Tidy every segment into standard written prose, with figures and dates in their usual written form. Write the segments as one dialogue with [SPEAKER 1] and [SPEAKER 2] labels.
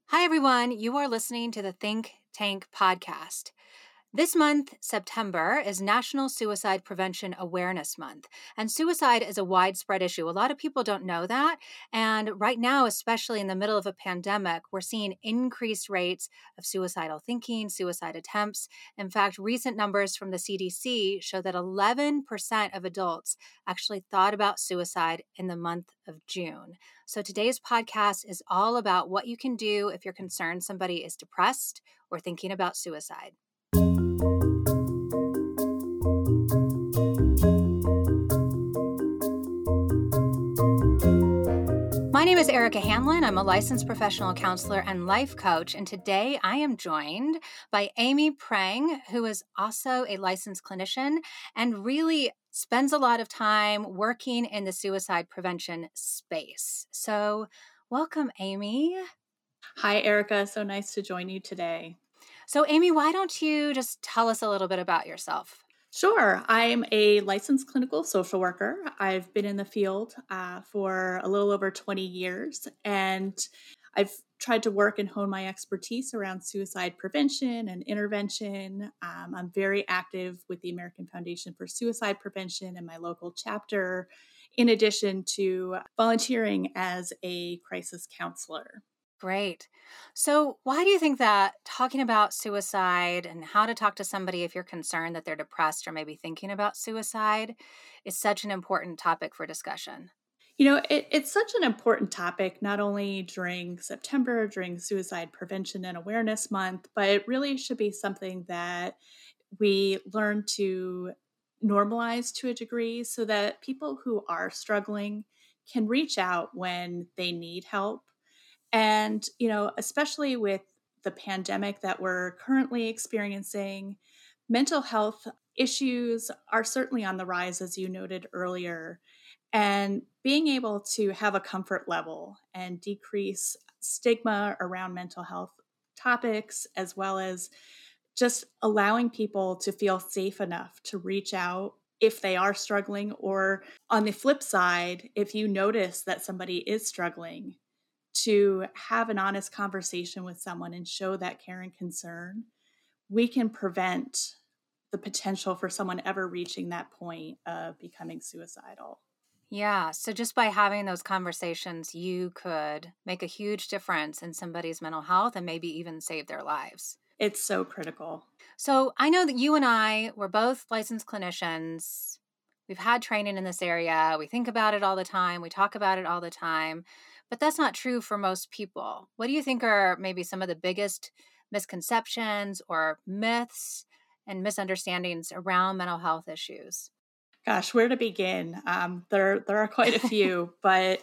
[SPEAKER 1] Hi, everyone. You are listening to the Think Tank podcast. This month, September, is National Suicide Prevention Awareness Month. And suicide is a widespread issue. A lot of people don't know that. And right now, especially in the middle of a pandemic, we're seeing increased rates of suicidal thinking, suicide attempts. In fact, recent numbers from the CDC show that 11% of adults actually thought about suicide in the month of June. So today's podcast is all about what you can do if you're concerned somebody is depressed or thinking about suicide. My name is Erica Hanlon. I'm a licensed professional counselor and life coach. And today I am joined by Amy Prang, who is also a licensed clinician and really spends a lot of time working in the suicide prevention space. So welcome, Amy.
[SPEAKER 2] Hi, Erica. So nice to join you today.
[SPEAKER 1] So, Amy, why don't you just tell us a little bit about yourself?
[SPEAKER 2] Sure. I'm a licensed clinical social worker. I've been in the field for a little over 20 years, and I've tried to work and hone my expertise around suicide prevention and intervention. I'm very active with the American Foundation for Suicide Prevention and my local chapter, in addition to volunteering as a crisis counselor.
[SPEAKER 1] Great. So, why do you think that talking about suicide and how to talk to somebody if you're concerned that they're depressed or maybe thinking about suicide is such an important topic for discussion?
[SPEAKER 2] It's such an important topic, not only during September, during Suicide Prevention and Awareness Month, but it really should be something that we learn to normalize to a degree so that people who are struggling can reach out when they need help. And, especially with the pandemic that we're currently experiencing, mental health issues are certainly on the rise, as you noted earlier. And being able to have a comfort level and decrease stigma around mental health topics, as well as just allowing people to feel safe enough to reach out if they are struggling, or on the flip side, if you notice that somebody is struggling, to have an honest conversation with someone and show that care and concern, we can prevent the potential for someone ever reaching that point of becoming suicidal.
[SPEAKER 1] Yeah. So, just by having those conversations, you could make a huge difference in somebody's mental health and maybe even save their lives.
[SPEAKER 2] It's so critical.
[SPEAKER 1] So, I know that you and I were both licensed clinicians. We've had training in this area. We think about it all the time. We talk about it all the time. But that's not true for most people. What do you think are maybe some of the biggest misconceptions or myths and misunderstandings around mental health issues?
[SPEAKER 2] Gosh, where to begin? There are quite a few, but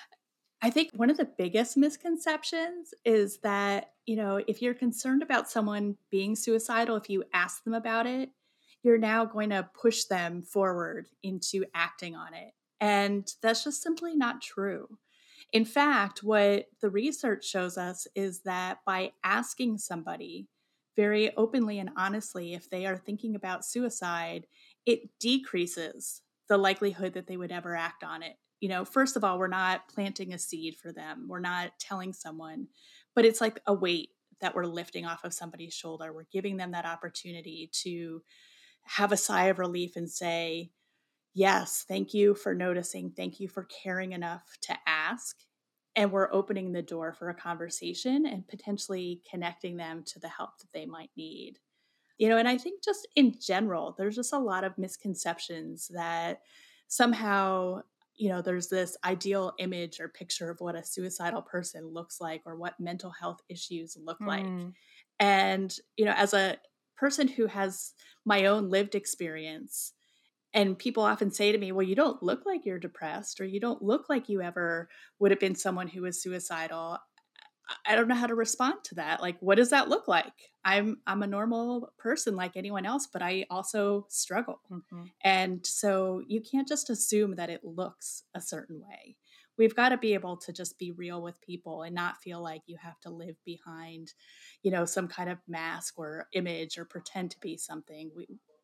[SPEAKER 2] I think one of the biggest misconceptions is that, if you're concerned about someone being suicidal, if you ask them about it, you're now going to push them forward into acting on it. And that's just simply not true. In fact, what the research shows us is that by asking somebody very openly and honestly if they are thinking about suicide, it decreases the likelihood that they would ever act on it. First of all, we're not planting a seed for them. We're not telling someone, but it's like a weight that we're lifting off of somebody's shoulder. We're giving them that opportunity to have a sigh of relief and say, yes, thank you for noticing. Thank you for caring enough to ask. And we're opening the door for a conversation and potentially connecting them to the help that they might need. And I think just in general, there's just a lot of misconceptions that somehow, there's this ideal image or picture of what a suicidal person looks like or what mental health issues look like. And, as a person who has my own lived experience, and people often say to me, well, you don't look like you're depressed, or you don't look like you ever would have been someone who was suicidal. I don't know how to respond to that. Like, what does that look like? I'm a normal person like anyone else, but I also struggle.
[SPEAKER 1] Mm-hmm.
[SPEAKER 2] And so you can't just assume that it looks a certain way. We've got to be able to just be real with people and not feel like you have to live behind, some kind of mask or image or pretend to be something.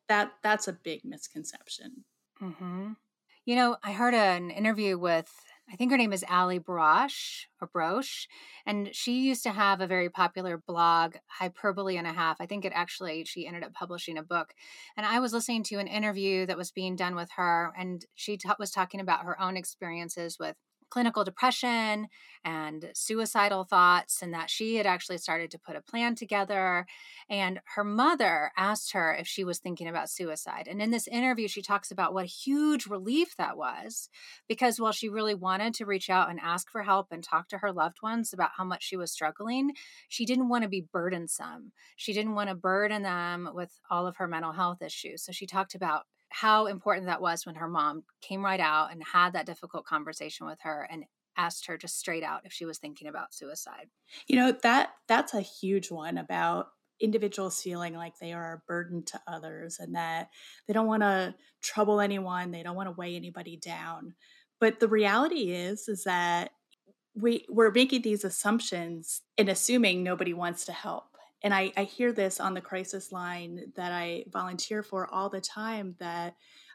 [SPEAKER 2] That's a big misconception.
[SPEAKER 1] Mm-hmm. I heard an interview with I think her name is Ali Brosh or Broche. And she used to have a very popular blog, Hyperbole and a Half. I think she ended up publishing a book. And I was listening to an interview that was being done with her, and she was talking about her own experiences with clinical depression and suicidal thoughts, and that she had actually started to put a plan together. And her mother asked her if she was thinking about suicide. And in this interview, she talks about what a huge relief that was, because while she really wanted to reach out and ask for help and talk to her loved ones about how much she was struggling, she didn't want to be burdensome. She didn't want to burden them with all of her mental health issues. So she talked about how important that was when her mom came right out and had that difficult conversation with her and asked her just straight out if she was thinking about suicide.
[SPEAKER 2] That's a huge one about individuals feeling like they are a burden to others and that they don't want to trouble anyone, they don't want to weigh anybody down. But the reality is that we're making these assumptions and assuming nobody wants to help. And I hear this on the crisis line that I volunteer for all the time, that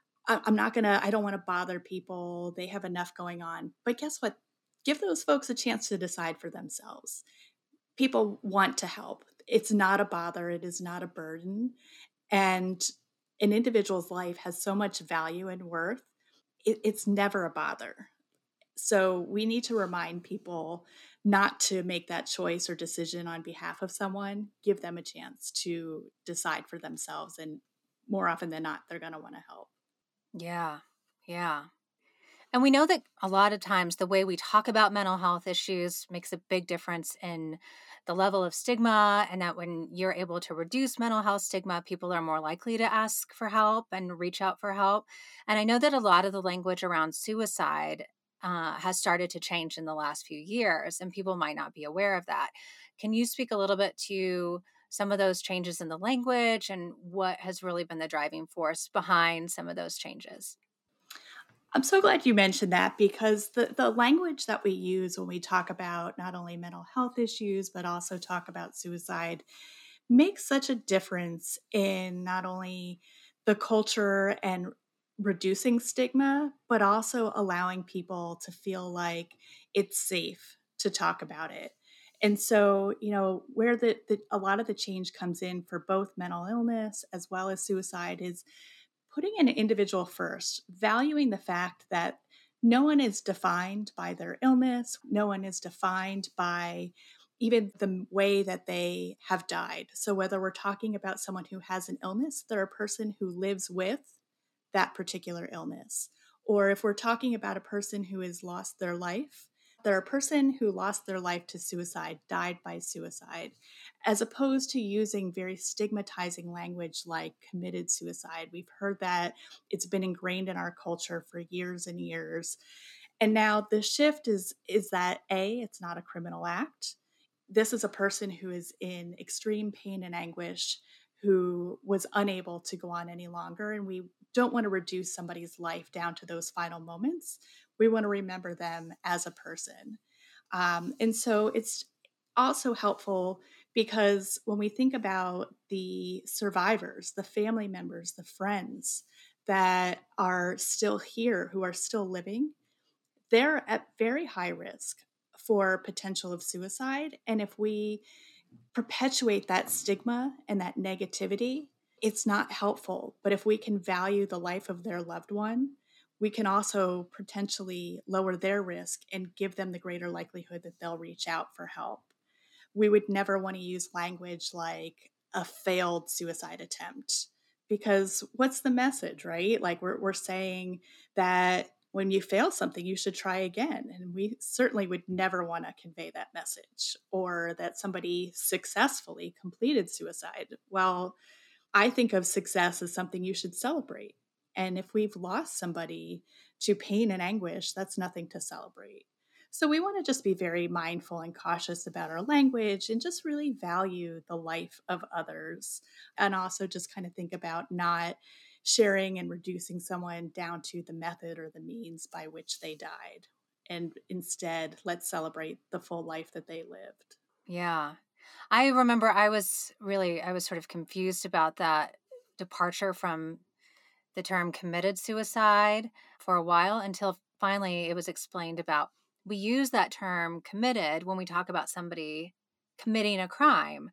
[SPEAKER 2] I don't want to bother people. They have enough going on. But guess what? Give those folks a chance to decide for themselves. People want to help. It's not a bother. It is not a burden. And an individual's life has so much value and worth. It's never a bother. So we need to remind people not to make that choice or decision on behalf of someone. Give them a chance to decide for themselves. And more often than not, they're going to want to help.
[SPEAKER 1] Yeah. Yeah. And we know that a lot of times the way we talk about mental health issues makes a big difference in the level of stigma, and that when you're able to reduce mental health stigma, people are more likely to ask for help and reach out for help. And I know that a lot of the language around suicide has started to change in the last few years, and people might not be aware of that. Can you speak a little bit to some of those changes in the language and what has really been the driving force behind some of those changes?
[SPEAKER 2] I'm so glad you mentioned that, because the language that we use when we talk about not only mental health issues, but also talk about suicide makes such a difference in not only the culture and reducing stigma, but also allowing people to feel like it's safe to talk about it. And so, where a lot of the change comes in for both mental illness as well as suicide is putting an individual first, valuing the fact that no one is defined by their illness, no one is defined by even the way that they have died. So, whether we're talking about someone who has an illness, they're a person who lives with that particular illness. Or if we're talking about a person who has lost their life, they're a person who lost their life to suicide, died by suicide, as opposed to using very stigmatizing language like committed suicide. We've heard that. It's been ingrained in our culture for years and years. And now the shift is that A, it's not a criminal act. This is a person who is in extreme pain and anguish, who was unable to go on any longer. And we don't want to reduce somebody's life down to those final moments. We want to remember them as a person. And so it's also helpful because when we think about the survivors, the family members, the friends that are still here, who are still living, they're at very high risk for potential of suicide. And if we perpetuate that stigma and that negativity, it's not helpful. But if we can value the life of their loved one, we can also potentially lower their risk and give them the greater likelihood that they'll reach out for help. We would never want to use language like a failed suicide attempt, because what's the message, right? Like we're saying that when you fail something, you should try again. And we certainly would never want to convey that message, or that somebody successfully completed suicide. Well, I think of success as something you should celebrate. And if we've lost somebody to pain and anguish, that's nothing to celebrate. So we want to just be very mindful and cautious about our language and just really value the life of others. And also just kind of think about not sharing and reducing someone down to the method or the means by which they died. And instead, let's celebrate the full life that they lived.
[SPEAKER 1] Yeah. I remember I was sort of confused about that departure from the term committed suicide for a while, until finally it was explained about we use that term committed when we talk about somebody committing a crime.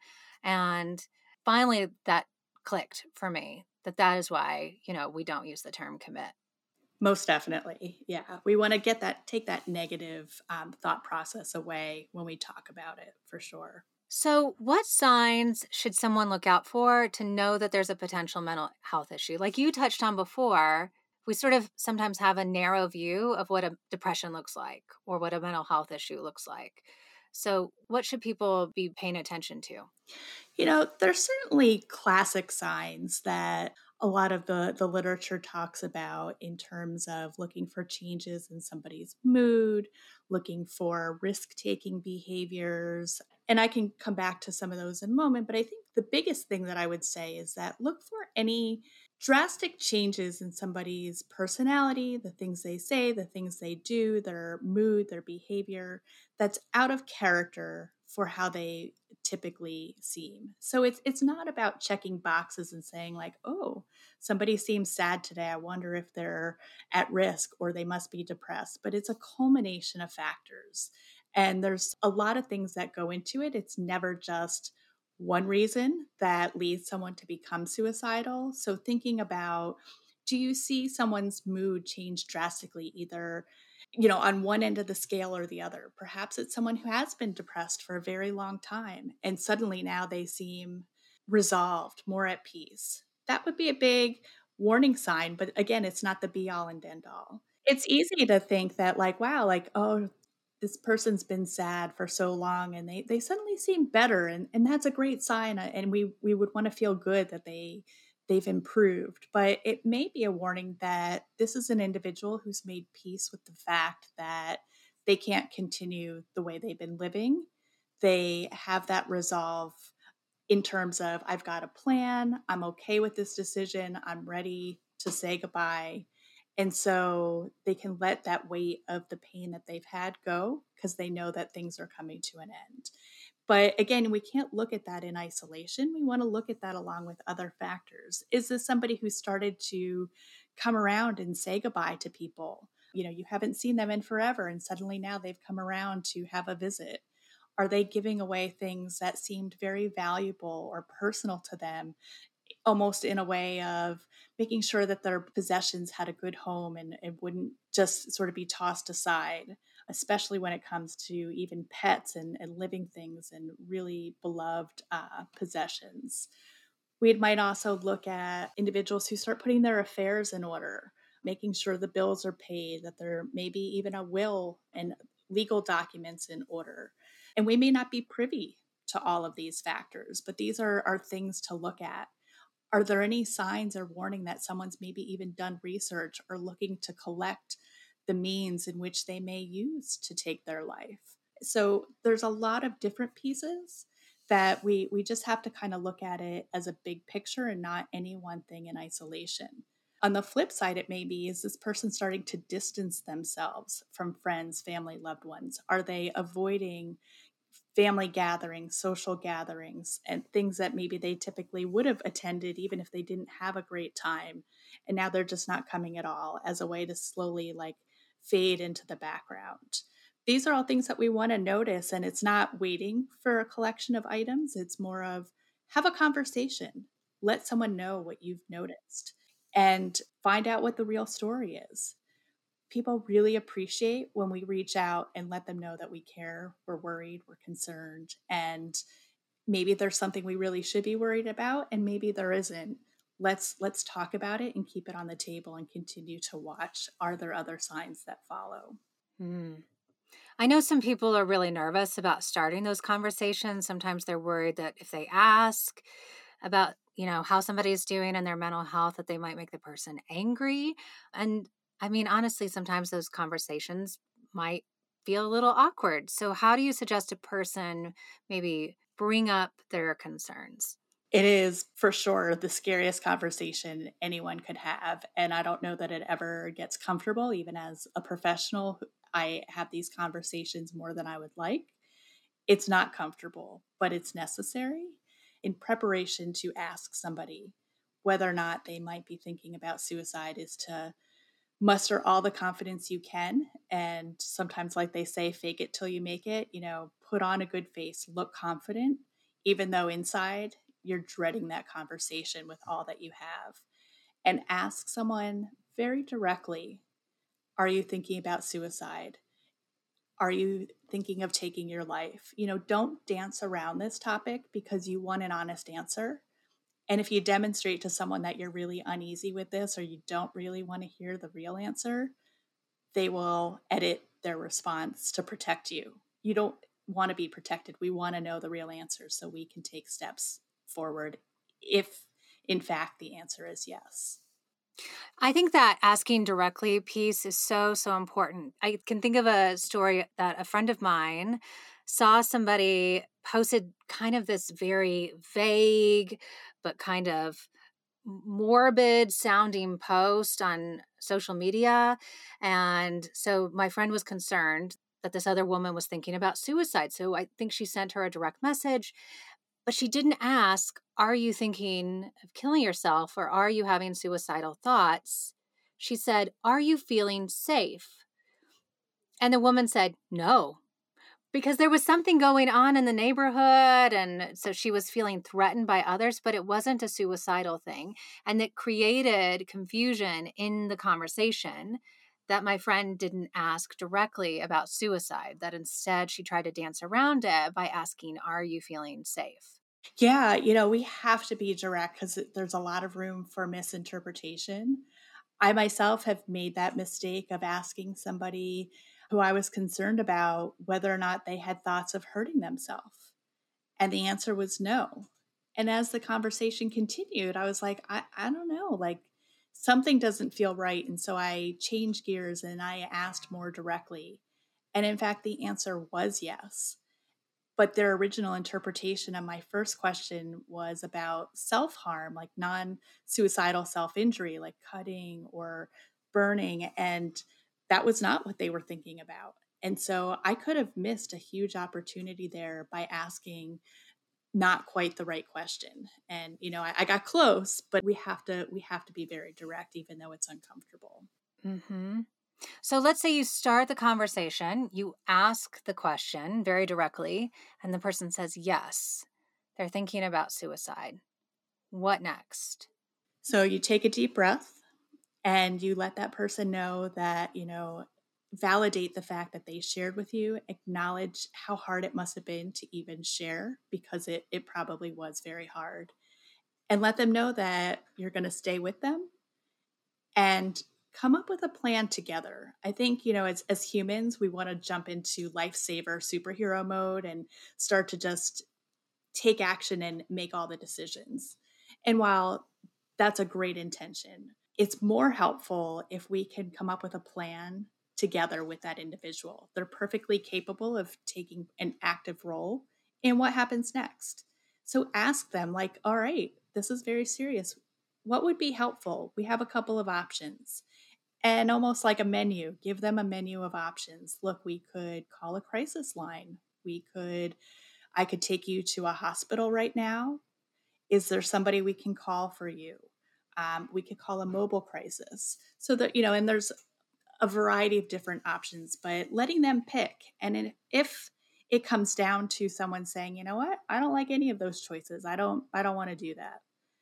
[SPEAKER 1] And finally that clicked for me that that is why, we don't use the term commit.
[SPEAKER 2] Most definitely. Yeah. We want to take that negative thought process away when we talk about it, for sure.
[SPEAKER 1] So, what signs should someone look out for to know that there's a potential mental health issue? Like you touched on before, we sort of sometimes have a narrow view of what a depression looks like or what a mental health issue looks like. So, what should people be paying attention to?
[SPEAKER 2] There's certainly classic signs that a lot of the literature talks about in terms of looking for changes in somebody's mood, looking for risk taking behaviors. And I can come back to some of those in a moment. But I think the biggest thing that I would say is that look for any drastic changes in somebody's personality, the things they say, the things they do, their mood, their behavior that's out of character for how they typically seem. So it's not about checking boxes and saying like, "Oh, somebody seems sad today. I wonder if they're at risk or they must be depressed." But it's a culmination of factors. And there's a lot of things that go into it. It's never just one reason that leads someone to become suicidal. So thinking about, do you see someone's mood change drastically, either on one end of the scale or the other? Perhaps it's someone who has been depressed for a very long time and suddenly now they seem resolved, more at peace. That would be a big warning sign, but again, it's not the be all and end all. It's easy to think that like, wow, like, oh, this person's been sad for so long and they suddenly seem better, and that's a great sign, and we would want to feel good that they've improved. But it may be a warning that this is an individual who's made peace with the fact that they can't continue the way they've been living. They have that resolve in terms of, I've got a plan, I'm okay with this decision, I'm ready to say goodbye. And so they can let that weight of the pain that they've had go because they know that things are coming to an end. But again, we can't look at that in isolation. We want to look at that along with other factors. Is this somebody who started to come around and say goodbye to people? You haven't seen them in forever, and suddenly now they've come around to have a visit. Are they giving away things that seemed very valuable or personal to them, almost in a way of making sure that their possessions had a good home and it wouldn't just sort of be tossed aside, especially when it comes to even pets and living things and really beloved possessions? We might also look at individuals who start putting their affairs in order, making sure the bills are paid, that there may be even a will and legal documents in order. And we may not be privy to all of these factors, but these are things to look at. Are there any signs or warning that someone's maybe even done research or looking to collect the means in which they may use to take their life? So there's a lot of different pieces that we just have to kind of look at it as a big picture and not any one thing in isolation. On the flip side, it may be, is this person starting to distance themselves from friends, family, loved ones? Are they avoiding family gatherings, social gatherings, and things that maybe they typically would have attended even if they didn't have a great time? And now they're just not coming at all, as a way to slowly like fade into the background. These are all things that we want to notice. And it's not waiting for a collection of items, it's more of have a conversation, let someone know what you've noticed, and find out what the real story is. People really appreciate when we reach out and let them know that we care, we're worried, we're concerned, and maybe there's something we really should be worried about and maybe there isn't. Let's talk about it and keep it on the table and continue to watch. Are there other signs that follow?
[SPEAKER 1] Hmm. I know some people are really nervous about starting those conversations. Sometimes they're worried that if they ask about, how somebody's doing and their mental health, that they might make the person angry. And I mean, honestly, sometimes those conversations might feel a little awkward. So, how do you suggest a person maybe bring up their concerns?
[SPEAKER 2] It is for sure the scariest conversation anyone could have. And I don't know that it ever gets comfortable. Even as a professional, I have these conversations more than I would like. It's not comfortable, but it's necessary in preparation to ask somebody whether or not they might be thinking about suicide, is to muster all the confidence you can. And sometimes, like they say, fake it till you make it, put on a good face, look confident, even though inside you're dreading that conversation with all that you have. And ask someone very directly, are you thinking about suicide? Are you thinking of taking your life? Don't dance around this topic because you want an honest answer. And if you demonstrate to someone that you're really uneasy with this or you don't really want to hear the real answer, they will edit their response to protect you. You don't want to be protected. We want to know the real answer so we can take steps forward if, in fact, the answer is yes.
[SPEAKER 1] I think that asking directly piece is so, so important. I can think of a story that a friend of mine saw somebody posted kind of this very vague, but kind of morbid sounding post on social media. And so my friend was concerned that this other woman was thinking about suicide. So I think she sent her a direct message, but she didn't ask, are you thinking of killing yourself or are you having suicidal thoughts? She said, are you feeling safe? And the woman said, no, because there was something going on in the neighborhood. And so she was feeling threatened by others, but it wasn't a suicidal thing. And it created confusion in the conversation that my friend didn't ask directly about suicide, that instead she tried to dance around it by asking, are you feeling safe?
[SPEAKER 2] Yeah, we have to be direct because there's a lot of room for misinterpretation. I myself have made that mistake of asking somebody who I was concerned about whether or not they had thoughts of hurting themselves. And the answer was no. And as the conversation continued, I was like, I don't know, like something doesn't feel right. And so I changed gears and I asked more directly. And in fact, the answer was yes. But their original interpretation of my first question was about self harm, like non suicidal self injury, like cutting or burning. And that was not what they were thinking about. And so I could have missed a huge opportunity there by asking not quite the right question. And I got close, but we have to be very direct, even though it's uncomfortable.
[SPEAKER 1] Mm-hmm. So let's say you start the conversation, you ask the question very directly, and the person says yes. They're thinking about suicide. What next?
[SPEAKER 2] So you take a deep breath and you let that person know that, validate the fact that they shared with you, acknowledge how hard it must have been to even share because it probably was very hard, and let them know that you're going to stay with them and come up with a plan together. I think, as humans, we want to jump into lifesaver superhero mode and start to just take action and make all the decisions. And while that's a great intention, it's more helpful if we can come up with a plan together with that individual. They're perfectly capable of taking an active role in what happens next. So ask them, like, all right, this is very serious. What would be helpful? We have a couple of options. And almost like a menu, give them a menu of options. Look, we could call a crisis line. I could take you to a hospital right now. Is there somebody we can call for you? We could call a mobile crisis. So that, and there's a variety of different options, but letting them pick. And if it comes down to someone saying, you know what, I don't like any of those choices. I don't want to do that.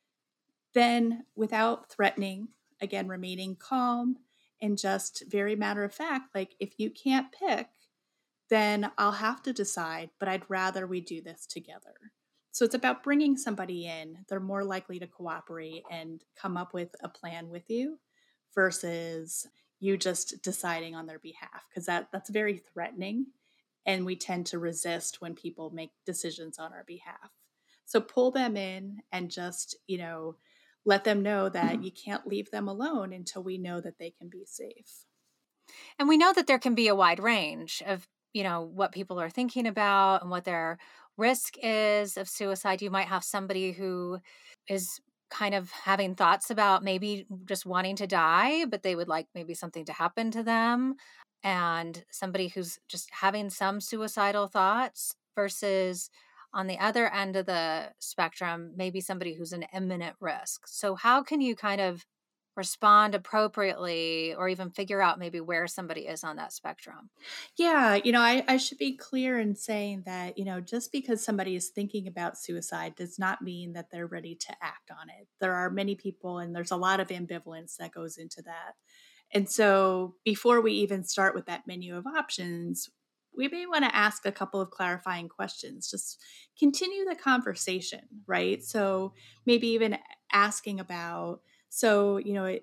[SPEAKER 2] Then without threatening, again, remaining calm and just very matter of fact, like if you can't pick, then I'll have to decide, but I'd rather we do this together. So it's about bringing somebody in. They're more likely to cooperate and come up with a plan with you versus you just deciding on their behalf, because that's very threatening. And we tend to resist when people make decisions on our behalf. So pull them in and just, let them know that you can't leave them alone until we know that they can be safe.
[SPEAKER 1] And we know that there can be a wide range of, what people are thinking about and what their risk is of suicide. You might have somebody who is kind of having thoughts about maybe just wanting to die, but they would like maybe something to happen to them. And somebody who's just having some suicidal thoughts versus on the other end of the spectrum, maybe somebody who's an imminent risk. So, how can you kind of respond appropriately or even figure out maybe where somebody is on that spectrum?
[SPEAKER 2] Yeah, I should be clear in saying that, just because somebody is thinking about suicide does not mean that they're ready to act on it. There are many people, and there's a lot of ambivalence that goes into that. And so, before we even start with that menu of options, we may want to ask a couple of clarifying questions. Just continue the conversation, right? So, maybe even asking about, so,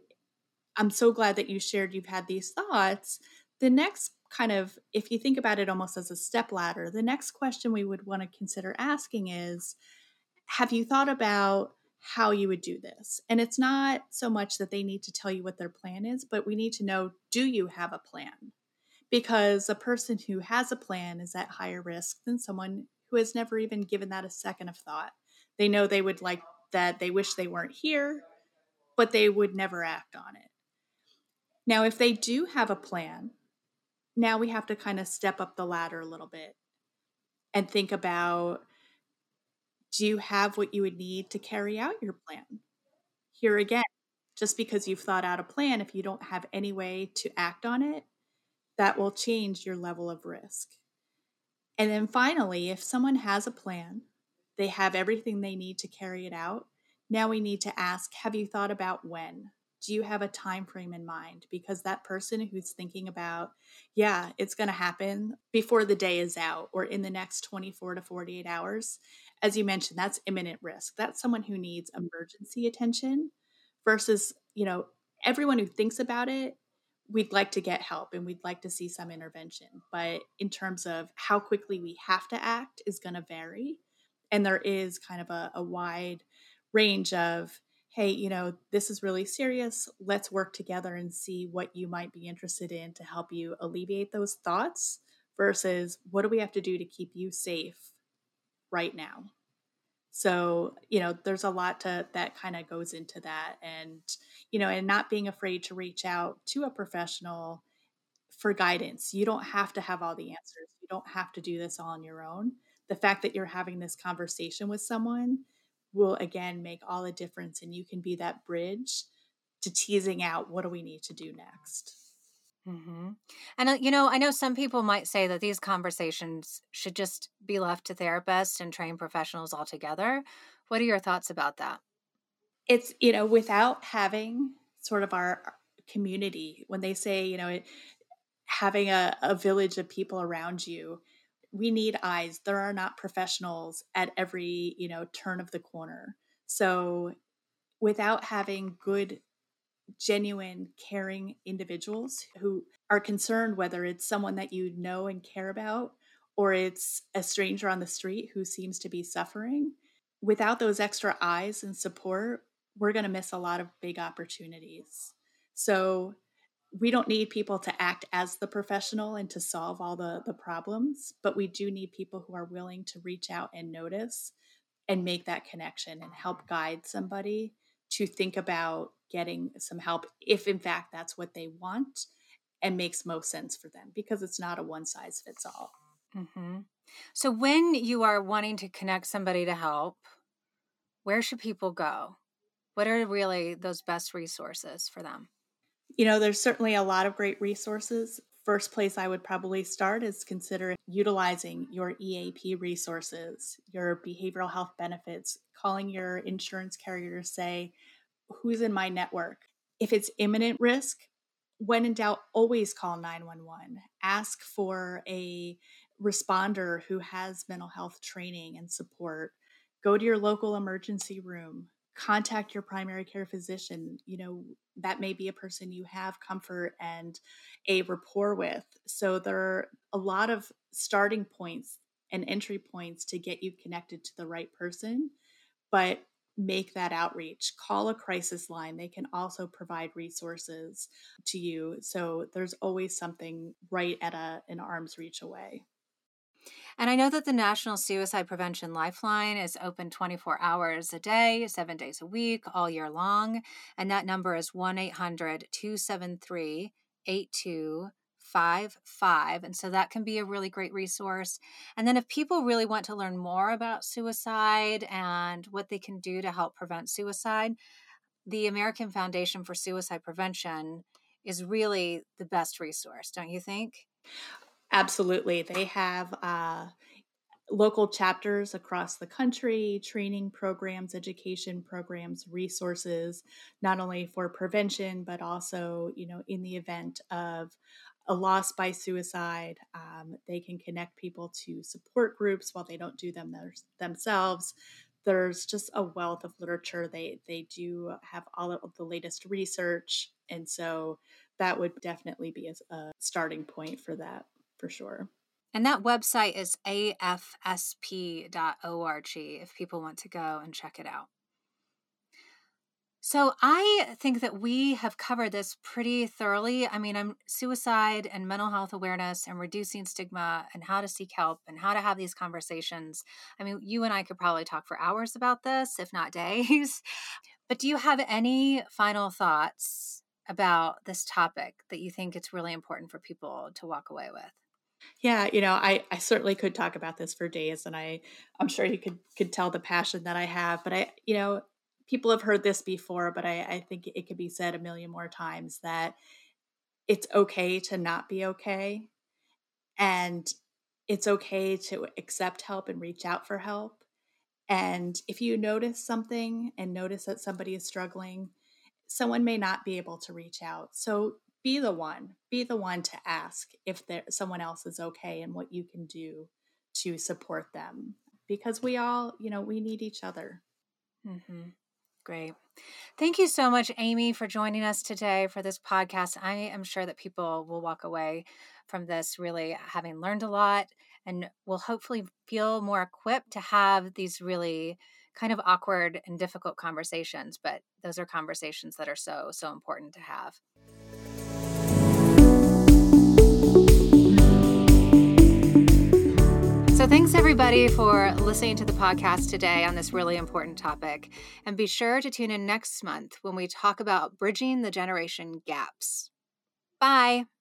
[SPEAKER 2] I'm so glad that you shared you've had these thoughts. The next kind of, if you think about it almost as a step ladder, the next question we would want to consider asking is, have you thought about how you would do this? And it's not so much that they need to tell you what their plan is, but we need to know, do you have a plan? Because a person who has a plan is at higher risk than someone who has never even given that a second of thought. They know they would like that, they wish they weren't here, but they would never act on it. Now, if they do have a plan, now we have to kind of step up the ladder a little bit and think about, do you have what you would need to carry out your plan? Here again, just because you've thought out a plan, if you don't have any way to act on it, that will change your level of risk. And then finally, if someone has a plan, they have everything they need to carry it out. Now we need to ask, have you thought about when? Do you have a time frame in mind? Because that person who's thinking about, yeah, it's going to happen before the day is out or in the next 24 to 48 hours, as you mentioned, that's imminent risk. That's someone who needs emergency attention versus, everyone who thinks about it, we'd like to get help and we'd like to see some intervention. But in terms of how quickly we have to act is going to vary. And there is kind of a wide range of, hey, this is really serious. Let's work together and see what you might be interested in to help you alleviate those thoughts versus what do we have to do to keep you safe right now? So, there's a lot that kind of goes into that. And not being afraid to reach out to a professional for guidance. You don't have to have all the answers. You don't have to do this all on your own. The fact that you're having this conversation with someone will again make all the difference, and you can be that bridge to teasing out, what do we need to do next?
[SPEAKER 1] Hmm. And, I know some people might say that these conversations should just be left to therapists and trained professionals altogether. What are your thoughts about that?
[SPEAKER 2] It's, without having sort of our community, when they say, having a village of people around you, we need eyes. There are not professionals at every, turn of the corner. So without having good, genuine, caring individuals who are concerned, whether it's someone that you know and care about or it's a stranger on the street who seems to be suffering, without those extra eyes and support, we're going to miss a lot of big opportunities. So we don't need people to act as the professional and to solve all the problems, but we do need people who are willing to reach out and notice and make that connection and help guide somebody to think about getting some help if in fact that's what they want and makes most sense for them, because it's not a one size fits all.
[SPEAKER 1] Hmm. So, when you are wanting to connect somebody to help, where should people go? What are really those best resources for them?
[SPEAKER 2] There's certainly a lot of great resources. First place I would probably start is consider utilizing your EAP resources, your behavioral health benefits, calling your insurance carrier to say, who's in my network? If it's imminent risk, when in doubt, always call 911. Ask for a responder who has mental health training and support. Go to your local emergency room. Contact your primary care physician. That may be a person you have comfort and a rapport with. So there are a lot of starting points and entry points to get you connected to the right person, but make that outreach. Call a crisis line. They can also provide resources to you. So there's always something right at an arm's reach away.
[SPEAKER 1] And I know that the National Suicide Prevention Lifeline is open 24 hours a day, 7 days a week, all year long. And that number is 1-800-273-8255. And so that can be a really great resource. And then if people really want to learn more about suicide and what they can do to help prevent suicide, the American Foundation for Suicide Prevention is really the best resource, don't you think?
[SPEAKER 2] Absolutely. They have local chapters across the country, training programs, education programs, resources, not only for prevention, but also, in the event of a loss by suicide, they can connect people to support groups while they don't do them themselves. There's just a wealth of literature. They do have all of the latest research. And so that would definitely be a starting point for that, for sure.
[SPEAKER 1] And that website is afsp.org if people want to go and check it out. So I think that we have covered this pretty thoroughly. I mean, suicide and mental health awareness and reducing stigma and how to seek help and how to have these conversations. I mean, you and I could probably talk for hours about this, if not days. But do you have any final thoughts about this topic that you think it's really important for people to walk away with?
[SPEAKER 2] Yeah, I certainly could talk about this for days, and I'm sure you could tell the passion that I have. But people have heard this before, but I think it could be said a million more times that it's okay to not be okay, and it's okay to accept help and reach out for help. And if you notice something and notice that somebody is struggling, someone may not be able to reach out. So be the one to ask if someone else is okay and what you can do to support them, because we all, we need each other.
[SPEAKER 1] Mm-hmm. Great. Thank you so much, Amy, for joining us today for this podcast. I am sure that people will walk away from this really having learned a lot and will hopefully feel more equipped to have these really kind of awkward and difficult conversations. But those are conversations that are so, so important to have. So thanks everybody for listening to the podcast today on this really important topic. And be sure to tune in next month when we talk about bridging the generation gaps. Bye.